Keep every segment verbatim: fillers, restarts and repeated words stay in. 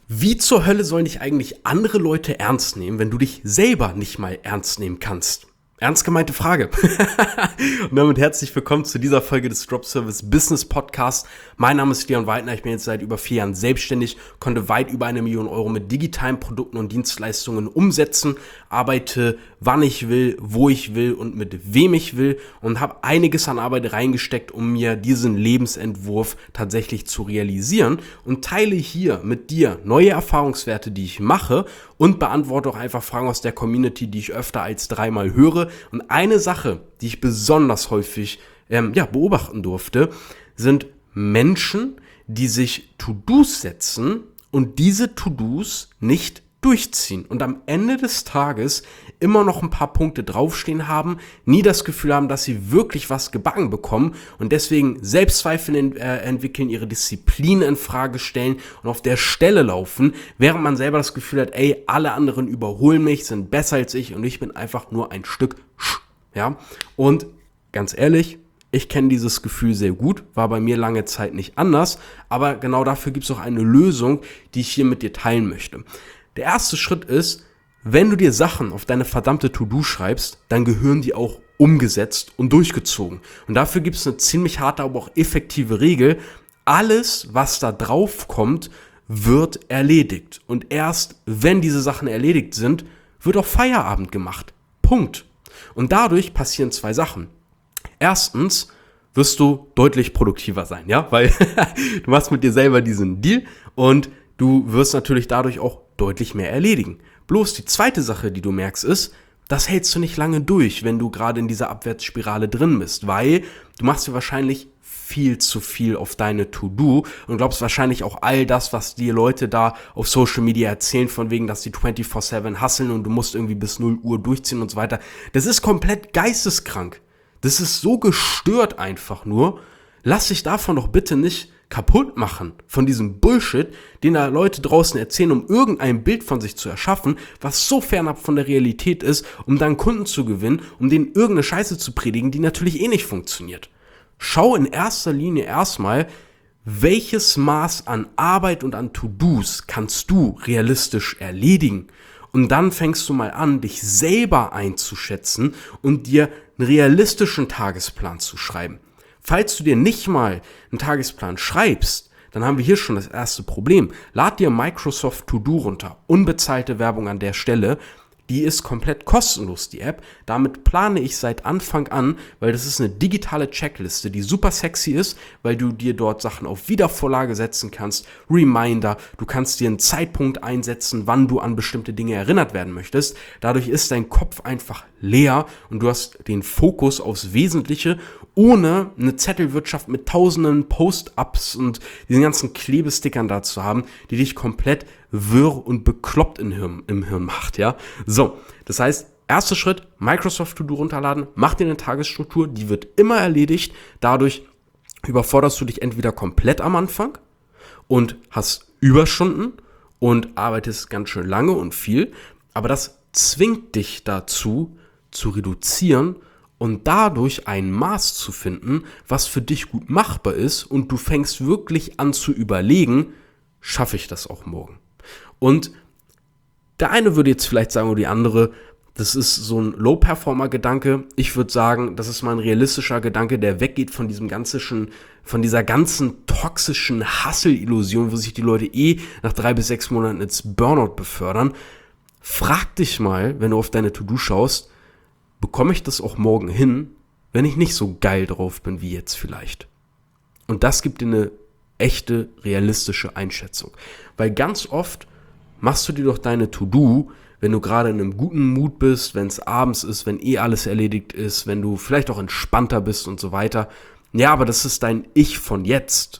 Wie zur Hölle sollen dich eigentlich andere Leute ernst nehmen, wenn du dich selber nicht mal ernst nehmen kannst? Ernst gemeinte Frage. Und damit herzlich willkommen zu dieser Folge des Drop Service Business Podcast. Mein Name ist Leon Weidner, ich bin jetzt seit über vier Jahren selbstständig, konnte weit über eine Million Euro mit digitalen Produkten und Dienstleistungen umsetzen, arbeite wann ich will, wo ich will und mit wem ich will und habe einiges an Arbeit reingesteckt, um mir diesen Lebensentwurf tatsächlich zu realisieren und teile hier mit dir neue Erfahrungswerte, die ich mache und beantworte auch einfach Fragen aus der Community, die ich öfter als dreimal höre. Und eine Sache, die ich besonders häufig ähm, ja, beobachten durfte, sind Menschen, die sich To-Dos setzen und diese To-Dos nicht durchziehen und am Ende des Tages immer noch ein paar Punkte draufstehen haben, nie das Gefühl haben, dass sie wirklich was gebacken bekommen und deswegen Selbstzweifel in, äh, entwickeln, ihre Disziplin in Frage stellen und auf der Stelle laufen, während man selber das Gefühl hat, ey, alle anderen überholen mich, sind besser als ich und ich bin einfach nur ein Stück Sch, ja. Und ganz ehrlich, ich kenne dieses Gefühl sehr gut, war bei mir lange Zeit nicht anders, aber genau dafür gibt es auch eine Lösung, die ich hier mit dir teilen möchte. Der erste Schritt ist, wenn du dir Sachen auf deine verdammte To-Do schreibst, dann gehören die auch umgesetzt und durchgezogen. Und dafür gibt es eine ziemlich harte, aber auch effektive Regel. Alles, was da drauf kommt, wird erledigt. Und erst wenn diese Sachen erledigt sind, wird auch Feierabend gemacht. Punkt. Und dadurch passieren zwei Sachen. Erstens wirst du deutlich produktiver sein, ja, weil du machst mit dir selber diesen Deal und du wirst natürlich dadurch auch deutlich mehr erledigen. Bloß die zweite Sache, die du merkst, ist, das hältst du nicht lange durch, wenn du gerade in dieser Abwärtsspirale drin bist, weil du machst dir wahrscheinlich viel zu viel auf deine To-Do und glaubst wahrscheinlich auch all das, was die Leute da auf Social Media erzählen, von wegen, dass die vierundzwanzig sieben hustlen und du musst irgendwie bis null Uhr durchziehen und so weiter. Das ist komplett geisteskrank. Das ist so gestört einfach nur. Lass dich davon doch bitte nicht kaputt machen, von diesem Bullshit, den da Leute draußen erzählen, um irgendein Bild von sich zu erschaffen, was so fernab von der Realität ist, um dann Kunden zu gewinnen, um denen irgendeine Scheiße zu predigen, die natürlich eh nicht funktioniert. Schau in erster Linie erstmal, welches Maß an Arbeit und an To-Dos kannst du realistisch erledigen. Und dann fängst du mal an, dich selber einzuschätzen und dir einen realistischen Tagesplan zu schreiben. Falls du dir nicht mal einen Tagesplan schreibst, dann haben wir hier schon das erste Problem. Lad dir Microsoft To-Do runter. Unbezahlte Werbung an der Stelle. Die ist komplett kostenlos, die App. Damit plane ich seit Anfang an, weil das ist eine digitale Checkliste, die super sexy ist, weil du dir dort Sachen auf Wiedervorlage setzen kannst, Reminder, du kannst dir einen Zeitpunkt einsetzen, wann du an bestimmte Dinge erinnert werden möchtest. Dadurch ist dein Kopf einfach leer und du hast den Fokus aufs Wesentliche, ohne eine Zettelwirtschaft mit tausenden Post-ups und diesen ganzen Klebestickern da zu haben, die dich komplett wirr und bekloppt im Hirn, im Hirn macht, ja. So, das heißt, erster Schritt, Microsoft To-Do runterladen, mach dir eine Tagesstruktur, die wird immer erledigt, dadurch überforderst du dich entweder komplett am Anfang und hast Überstunden und arbeitest ganz schön lange und viel, aber das zwingt dich dazu, zu reduzieren und dadurch ein Maß zu finden, was für dich gut machbar ist und du fängst wirklich an zu überlegen, schaffe ich das auch morgen? Und der eine würde jetzt vielleicht sagen, oder die andere, das ist so ein Low-Performer-Gedanke. Ich würde sagen, das ist mal ein realistischer Gedanke, der weggeht von diesem ganzen, von dieser ganzen toxischen Hustle-Illusion, wo sich die Leute eh nach drei bis sechs Monaten ins Burnout befördern. Frag dich mal, wenn du auf deine To-Do schaust, bekomme ich das auch morgen hin, wenn ich nicht so geil drauf bin wie jetzt vielleicht? Und das gibt dir eine echte, realistische Einschätzung. Weil ganz oft machst du dir doch deine To-Do, wenn du gerade in einem guten Mut bist, wenn es abends ist, wenn eh alles erledigt ist, wenn du vielleicht auch entspannter bist und so weiter. Ja, aber das ist dein Ich von jetzt.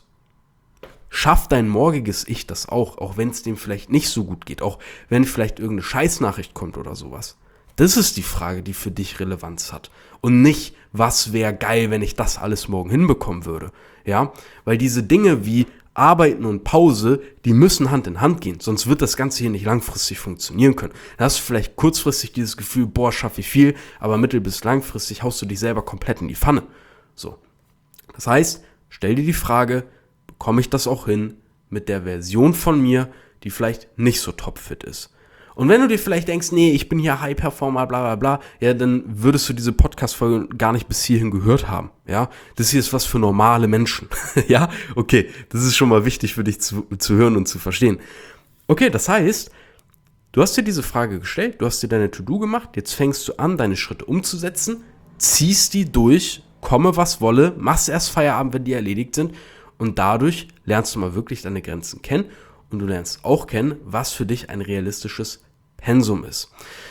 Schafft dein morgiges Ich das auch, auch wenn es dem vielleicht nicht so gut geht, auch wenn vielleicht irgendeine Scheißnachricht kommt oder sowas. Das ist die Frage, die für dich Relevanz hat. Und nicht, was wäre geil, wenn ich das alles morgen hinbekommen würde. Ja, weil diese Dinge wie Arbeiten und Pause, die müssen Hand in Hand gehen. Sonst wird das Ganze hier nicht langfristig funktionieren können. Da hast du vielleicht kurzfristig dieses Gefühl, boah, schaffe ich viel, aber mittel- bis langfristig haust du dich selber komplett in die Pfanne. So. Das heißt, stell dir die Frage, bekomme ich das auch hin mit der Version von mir, die vielleicht nicht so topfit ist. Und wenn du dir vielleicht denkst, nee, ich bin hier High-Performer, bla bla bla, ja, dann würdest du diese Podcast-Folge gar nicht bis hierhin gehört haben, ja. Das hier ist was für normale Menschen, ja. Okay, das ist schon mal wichtig für dich zu, zu hören und zu verstehen. Okay, das heißt, du hast dir diese Frage gestellt, du hast dir deine To-Do gemacht, jetzt fängst du an, deine Schritte umzusetzen, ziehst die durch, komme was wolle, machst erst Feierabend, wenn die erledigt sind und dadurch lernst du mal wirklich deine Grenzen kennen und du lernst auch kennen, was für dich ein realistisches Pensum ist.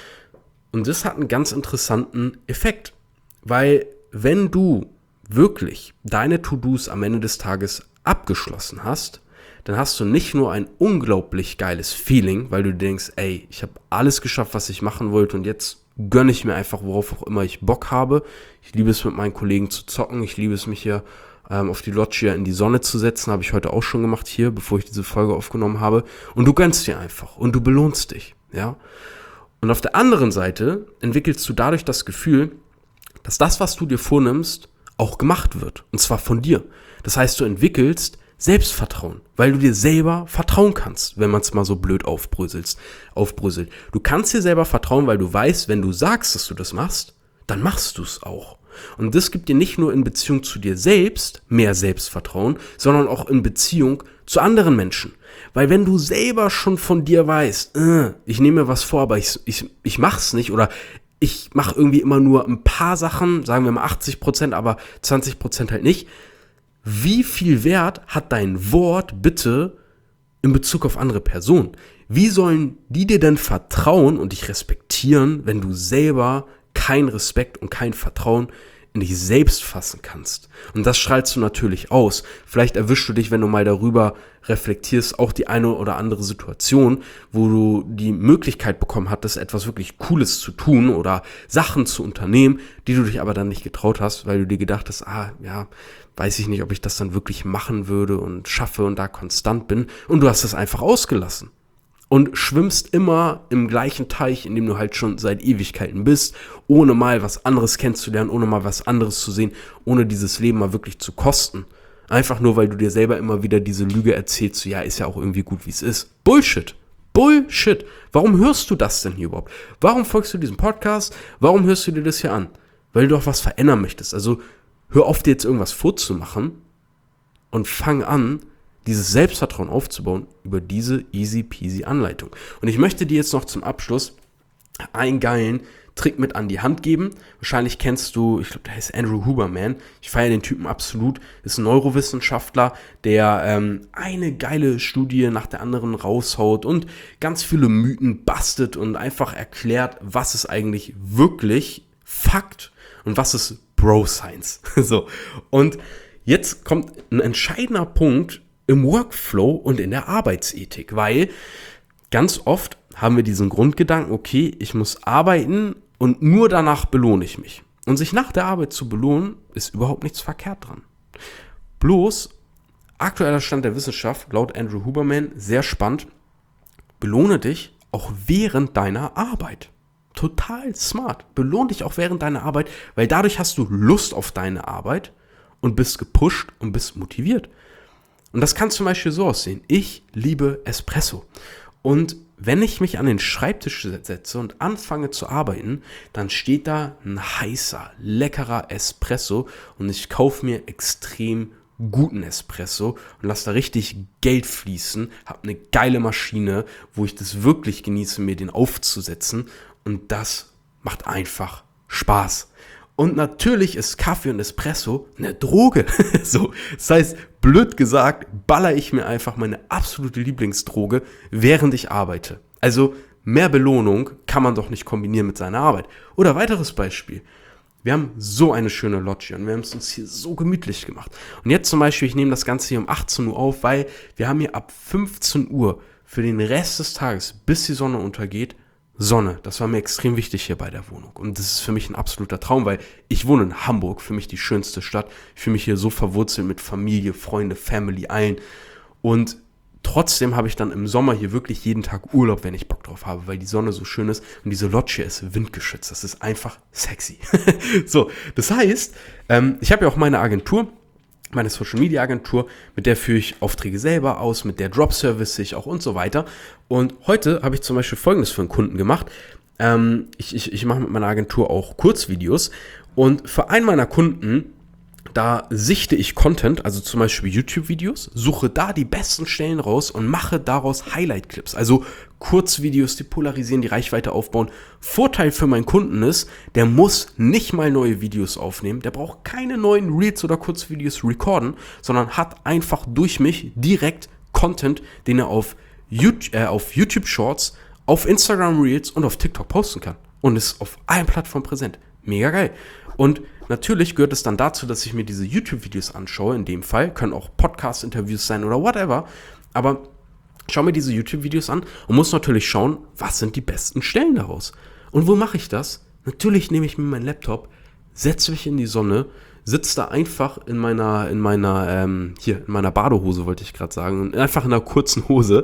Und das hat einen ganz interessanten Effekt, weil wenn du wirklich deine To-Dos am Ende des Tages abgeschlossen hast, dann hast du nicht nur ein unglaublich geiles Feeling, weil du denkst, ey, ich habe alles geschafft, was ich machen wollte und jetzt gönne ich mir einfach, worauf auch immer ich Bock habe. Ich liebe es, mit meinen Kollegen zu zocken, ich liebe es, mich hier ähm, auf die Loggia in die Sonne zu setzen, habe ich heute auch schon gemacht hier, bevor ich diese Folge aufgenommen habe. Und du gönnst dir einfach und du belohnst dich. Ja? Und auf der anderen Seite entwickelst du dadurch das Gefühl, dass das, was du dir vornimmst, auch gemacht wird. Und zwar von dir. Das heißt, du entwickelst Selbstvertrauen, weil du dir selber vertrauen kannst, wenn man es mal so blöd aufbröselt. aufbröselt. Du kannst dir selber vertrauen, weil du weißt, wenn du sagst, dass du das machst, dann machst du es auch. Und das gibt dir nicht nur in Beziehung zu dir selbst mehr Selbstvertrauen, sondern auch in Beziehung zu anderen Menschen. Weil wenn du selber schon von dir weißt, äh, ich nehme mir was vor, aber ich, ich, ich mach's nicht oder ich mache irgendwie immer nur ein paar Sachen, sagen wir mal achtzig Prozent, aber zwanzig Prozent halt nicht. Wie viel Wert hat dein Wort bitte in Bezug auf andere Personen? Wie sollen die dir denn vertrauen und dich respektieren, wenn du selber keinen Respekt und kein Vertrauen in dich selbst fassen kannst? Und das strahlst du natürlich aus. Vielleicht erwischst du dich, wenn du mal darüber reflektierst, auch die eine oder andere Situation, wo du die Möglichkeit bekommen hattest, etwas wirklich Cooles zu tun oder Sachen zu unternehmen, die du dich aber dann nicht getraut hast, weil du dir gedacht hast, ah, ja, weiß ich nicht, ob ich das dann wirklich machen würde und schaffe und da konstant bin. Und du hast das einfach ausgelassen. Und schwimmst immer im gleichen Teich, in dem du halt schon seit Ewigkeiten bist, ohne mal was anderes kennenzulernen, ohne mal was anderes zu sehen, ohne dieses Leben mal wirklich zu kosten. Einfach nur, weil du dir selber immer wieder diese Lüge erzählst, so, ja, ist ja auch irgendwie gut, wie es ist. Bullshit. Bullshit. Warum hörst du das denn hier überhaupt? Warum folgst du diesem Podcast? Warum hörst du dir das hier an? Weil du doch was verändern möchtest. Also hör auf, dir jetzt irgendwas vorzumachen und fang an, dieses Selbstvertrauen aufzubauen über diese easy peasy Anleitung. Und ich möchte dir jetzt noch zum Abschluss einen geilen Trick mit an die Hand geben. Wahrscheinlich kennst du, ich glaube, der heißt Andrew Huberman. Ich feiere den Typen absolut. Ist ein Neurowissenschaftler, der ähm, eine geile Studie nach der anderen raushaut und ganz viele Mythen bastet und einfach erklärt, was ist eigentlich wirklich Fakt und was ist Bro-Science. So. Und jetzt kommt ein entscheidender Punkt im Workflow und in der Arbeitsethik, weil ganz oft haben wir diesen Grundgedanken, okay, ich muss arbeiten und nur danach belohne ich mich. Und sich nach der Arbeit zu belohnen, ist überhaupt nichts verkehrt dran. Bloß, aktueller Stand der Wissenschaft, laut Andrew Huberman, sehr spannend, belohne dich auch während deiner Arbeit. Total smart. Belohne dich auch während deiner Arbeit, weil dadurch hast du Lust auf deine Arbeit und bist gepusht und bist motiviert. Und das kann zum Beispiel so aussehen. Ich liebe Espresso. Und wenn ich mich an den Schreibtisch setze und anfange zu arbeiten, dann steht da ein heißer, leckerer Espresso und ich kaufe mir extrem guten Espresso und lasse da richtig Geld fließen, habe eine geile Maschine, wo ich das wirklich genieße, mir den aufzusetzen und das macht einfach Spaß. Und natürlich ist Kaffee und Espresso eine Droge. So, das heißt, blöd gesagt, baller ich mir einfach meine absolute Lieblingsdroge, während ich arbeite. Also mehr Belohnung kann man doch nicht kombinieren mit seiner Arbeit. Oder weiteres Beispiel. Wir haben so eine schöne Loggia und wir haben es uns hier so gemütlich gemacht. Und jetzt zum Beispiel, ich nehme das Ganze hier um achtzehn Uhr auf, weil wir haben hier ab fünfzehn Uhr für den Rest des Tages, bis die Sonne untergeht, Sonne. Das war mir extrem wichtig hier bei der Wohnung. Und das ist für mich ein absoluter Traum, weil ich wohne in Hamburg, für mich die schönste Stadt. Ich fühle mich hier so verwurzelt mit Familie, Freunde, Family, allen. Und trotzdem habe ich dann im Sommer hier wirklich jeden Tag Urlaub, wenn ich Bock drauf habe, weil die Sonne so schön ist. Und diese Loggia ist windgeschützt. Das ist einfach sexy. So, das heißt, ähm, ich habe ja auch meine Agentur. meine Social-Media-Agentur, mit der führe ich Aufträge selber aus, mit der Drop-Service ich auch und so weiter. Und heute habe ich zum Beispiel Folgendes für einen Kunden gemacht. Ähm, ich, ich, ich mache mit meiner Agentur auch Kurzvideos und für einen meiner Kunden, da sichte ich Content, also zum Beispiel YouTube-Videos, suche da die besten Stellen raus und mache daraus Highlight-Clips, also Kurzvideos, die polarisieren, die Reichweite aufbauen. Vorteil für meinen Kunden ist, der muss nicht mal neue Videos aufnehmen, der braucht keine neuen Reels oder Kurzvideos recorden, sondern hat einfach durch mich direkt Content, den er auf YouTube, äh, auf YouTube Shorts, auf Instagram Reels und auf TikTok posten kann und ist auf allen Plattformen präsent. Mega geil. Und natürlich gehört es dann dazu, dass ich mir diese YouTube-Videos anschaue, in dem Fall, können auch Podcast-Interviews sein oder whatever, aber schau mir diese YouTube-Videos an und muss natürlich schauen, was sind die besten Stellen daraus. Und wo mache ich das? Natürlich nehme ich mir meinen Laptop, setze mich in die Sonne, sitze da einfach in meiner, in meiner, ähm, hier, in meiner Badehose, wollte ich gerade sagen, einfach in einer kurzen Hose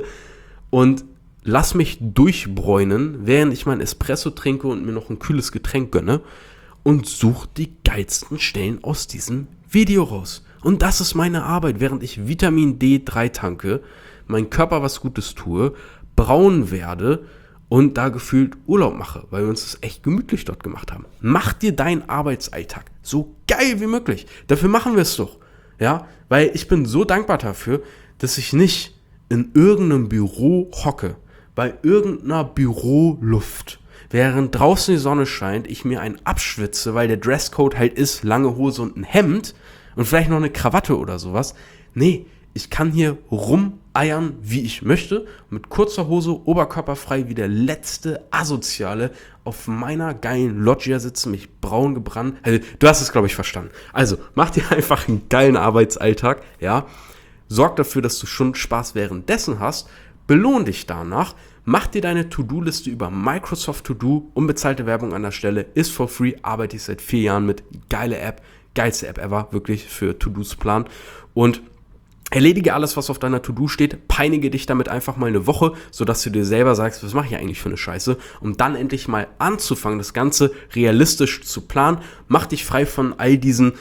und lass mich durchbräunen, während ich mein Espresso trinke und mir noch ein kühles Getränk gönne und suche die geilsten Stellen aus diesem Video raus. Und das ist meine Arbeit, während ich Vitamin D drei tanke, meinem Körper was Gutes tue, braun werde und da gefühlt Urlaub mache, weil wir uns das echt gemütlich dort gemacht haben. Mach dir deinen Arbeitsalltag so geil wie möglich. Dafür machen wir es doch. Ja, weil ich bin so dankbar dafür, dass ich nicht in irgendeinem Büro hocke, bei irgendeiner Büroluft, während draußen die Sonne scheint, ich mir einen abschwitze, weil der Dresscode halt ist, lange Hose und ein Hemd und vielleicht noch eine Krawatte oder sowas. Nee, ich kann hier rumeiern, wie ich möchte, mit kurzer Hose, oberkörperfrei, wie der letzte Asoziale auf meiner geilen Loggia sitzen, mich braun gebrannt. Also, du hast es, glaube ich, verstanden. Also, mach dir einfach einen geilen Arbeitsalltag, ja. Sorg dafür, dass du schon Spaß währenddessen hast. Belohn dich danach. Mach dir deine To-Do-Liste über Microsoft To-Do. Unbezahlte Werbung an der Stelle. Ist for free. Arbeite ich seit vier Jahren mit. Geile App. Geilste App ever. Wirklich für To-Dos planen. Und erledige alles, was auf deiner To-Do steht. Peinige dich damit einfach mal eine Woche, sodass du dir selber sagst, was mache ich eigentlich für eine Scheiße? Um dann endlich mal anzufangen, das Ganze realistisch zu planen. Mach dich frei von all diesen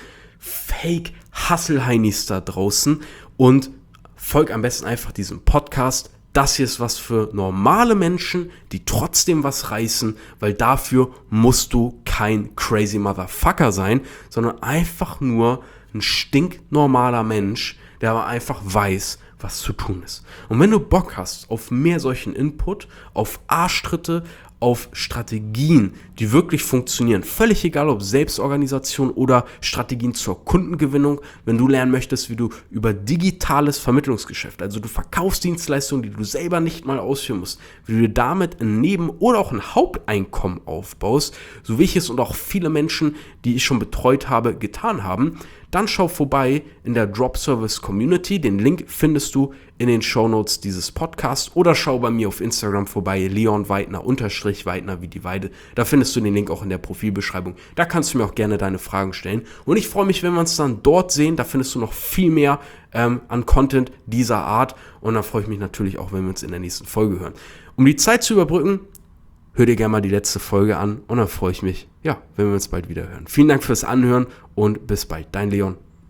Fake-Hustle-Heinis da draußen und folg am besten einfach diesem Podcast. Das hier ist was für normale Menschen, die trotzdem was reißen, weil dafür musst du kein crazy Motherfucker sein, sondern einfach nur ein stinknormaler Mensch, der aber einfach weiß, was zu tun ist. Und wenn du Bock hast auf mehr solchen Input, auf Arschtritte, auf Strategien, die wirklich funktionieren, völlig egal ob Selbstorganisation oder Strategien zur Kundengewinnung, wenn du lernen möchtest, wie du über digitales Vermittlungsgeschäft, also du verkaufst Dienstleistungen, die du selber nicht mal ausführen musst, wie du dir damit ein Neben- oder auch ein Haupteinkommen aufbaust, so wie ich es und auch viele Menschen, die ich schon betreut habe, getan haben, dann schau vorbei in der Drop Service Community. Den Link findest du in den Shownotes dieses Podcasts oder schau bei mir auf Instagram vorbei, Leon Weidner, unterstrich Weidner wie die Weide. Da findest du den Link auch in der Profilbeschreibung. Da kannst du mir auch gerne deine Fragen stellen. Und ich freue mich, wenn wir uns dann dort sehen. Da findest du noch viel mehr ähm, an Content dieser Art. Und dann freue ich mich natürlich auch, wenn wir uns in der nächsten Folge hören. Um die Zeit zu überbrücken, hör dir gerne mal die letzte Folge an und dann freue ich mich, ja, wenn wir uns bald wieder hören. Vielen Dank fürs Anhören und bis bald. Dein Leon.